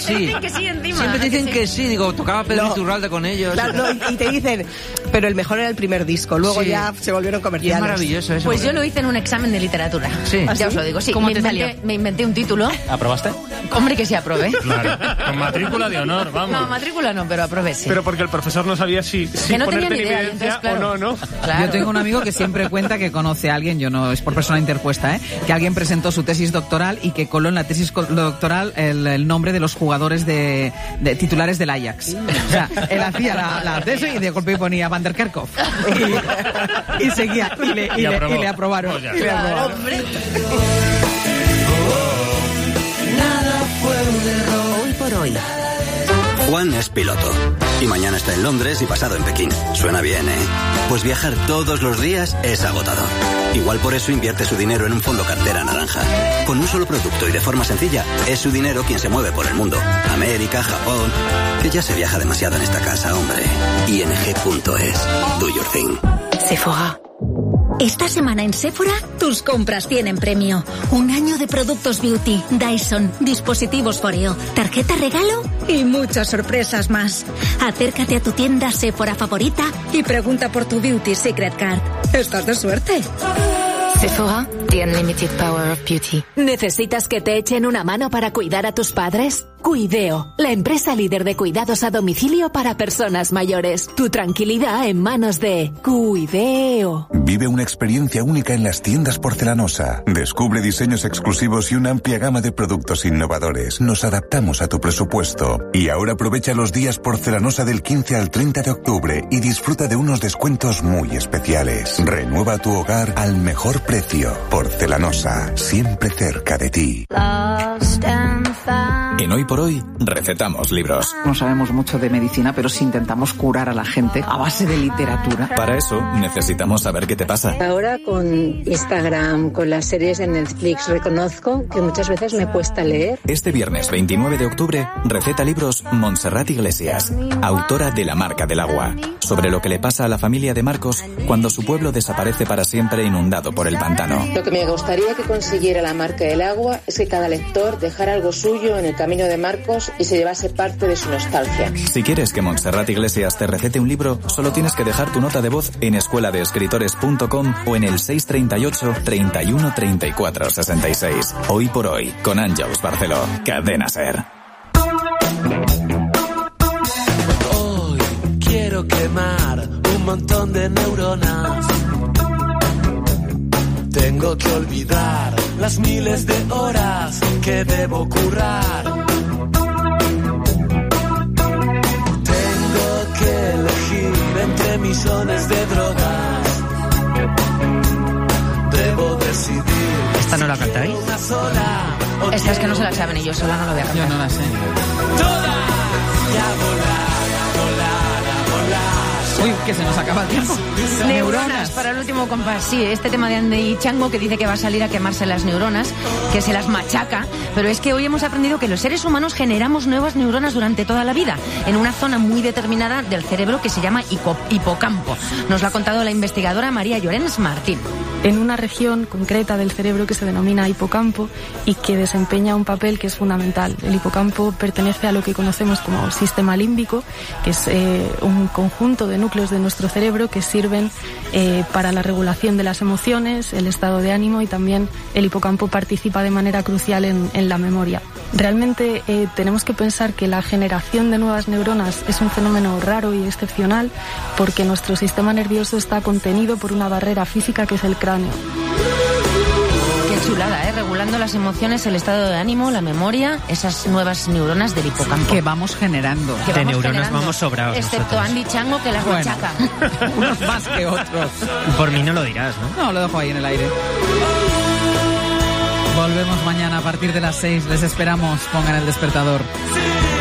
sí. Dicen que sí encima. Siempre dicen que sí. Digo, tocaba Pedro Iturralde con ellos. Claro, y te dicen, pero el mejor era el primer disco. Luego ya se volvieron comerciales. Y es maravilloso eso. Pues yo lo hice en un examen de literatura. Sí. Ya os lo digo, sí. ¿Cómo te salió? Me inventé un título. ¿Aprobaste? Hombre, que sí aprobé. Claro, con matrícula de honor, vamos. No, matrícula no, pero aprobé, sí. Pero porque el profesor no sabía si que no tenía ponerte ni en idea, evidencia entonces, claro. o no. Claro. Yo tengo un amigo que siempre cuenta que conoce a alguien, yo no, es por persona interpuesta, que alguien presentó su tesis doctoral y que coló en la tesis doctoral el nombre de los jugadores de titulares del Ajax. O sea, él hacía la tesis y de golpe ponía Van der Kerkhoff. Y seguía, y le aprobaron. Pues ya. Y le aprobaron. Hombre. Hoy por hoy. Juan es piloto. Y mañana está en Londres y pasado en Pekín. Suena bien, ¿eh? Pues viajar todos los días es agotador. Igual por eso invierte su dinero en un fondo cartera naranja. Con un solo producto y de forma sencilla, es su dinero quien se mueve por el mundo. América, Japón... Que ya se viaja demasiado en esta casa, hombre. ING.es. Do your thing. Sephora. Esta semana en Sephora, tus compras tienen premio. 1 año de productos beauty, Dyson, dispositivos Foreo, tarjeta regalo y muchas sorpresas más. Acércate a tu tienda Sephora favorita y pregunta por tu Beauty Secret Card. ¡Estás de suerte! Sephora, the unlimited power of beauty. ¿Necesitas que te echen una mano para cuidar a tus padres? Cuideo, la empresa líder de cuidados a domicilio para personas mayores. Tu tranquilidad en manos de Cuideo. Vive una experiencia única en las tiendas Porcelanosa. Descubre diseños exclusivos y una amplia gama de productos innovadores. Nos adaptamos a tu presupuesto. Y ahora aprovecha los días Porcelanosa del 15 al 30 de octubre y disfruta de unos descuentos muy especiales. Renueva tu hogar al mejor precio. Porcelanosa, siempre cerca de ti. En Hoy por Hoy, recetamos libros. No sabemos mucho de medicina, pero si intentamos curar a la gente a base de literatura. Para eso, necesitamos saber qué te pasa. Ahora con Instagram, con las series de Netflix, reconozco que muchas veces me cuesta leer. Este viernes 29 de octubre, receta libros Montserrat Iglesias, autora de La marca del agua, sobre lo que le pasa a la familia de Marcos cuando su pueblo desaparece para siempre inundado por el pantano. Lo que me gustaría que consiguiera La marca del agua es que cada lector dejara algo suyo en el camino de Marcos y se llevase parte de su nostalgia. Si quieres que Montserrat Iglesias te recete un libro, solo tienes que dejar tu nota de voz en escueladeescritores.com o en el 638 31 34 66. Hoy por Hoy, con Àngels Barceló. Cadena SER. Hoy quiero quemar un montón de neuronas. Tengo que olvidar las miles de horas que debo currar. Tengo que elegir entre millones de drogas. Debo decidir. ¿Esta no la cantáis? Esta es que no se la saben y yo sola no la voy a cantar. Yo no la sé. Todas y a volar, a volar, a volar. Uy, que se nos acaba el tiempo. Neuronas para el último compás. Sí, este tema de Andy Chango que dice que va a salir a quemarse las neuronas, que se las machaca, pero es que hoy hemos aprendido que los seres humanos generamos nuevas neuronas durante toda la vida, en una zona muy determinada del cerebro que se llama hipocampo. Nos lo ha contado la investigadora María Llorens Martín. En una región concreta del cerebro que se denomina hipocampo y que desempeña un papel que es fundamental. El hipocampo pertenece a lo que conocemos como sistema límbico, que es un conjunto de núcleos de nuestro cerebro que sirven para la regulación de las emociones, el estado de ánimo, y también el hipocampo participa de manera crucial en la memoria. Realmente tenemos que pensar que la generación de nuevas neuronas es un fenómeno raro y excepcional porque nuestro sistema nervioso está contenido por una barrera física que es el cráneo. Qué chulada, regulando las emociones, el estado de ánimo, la memoria, esas nuevas neuronas del hipocampo. Que vamos generando. De neuronas vamos sobrados. Excepto nosotros. Andy Chango, que las machaca. Unos más que otros. Por mí no lo dirás, ¿no? No, lo dejo ahí en el aire. Volvemos mañana a partir de las 6. Les esperamos. Pongan el despertador.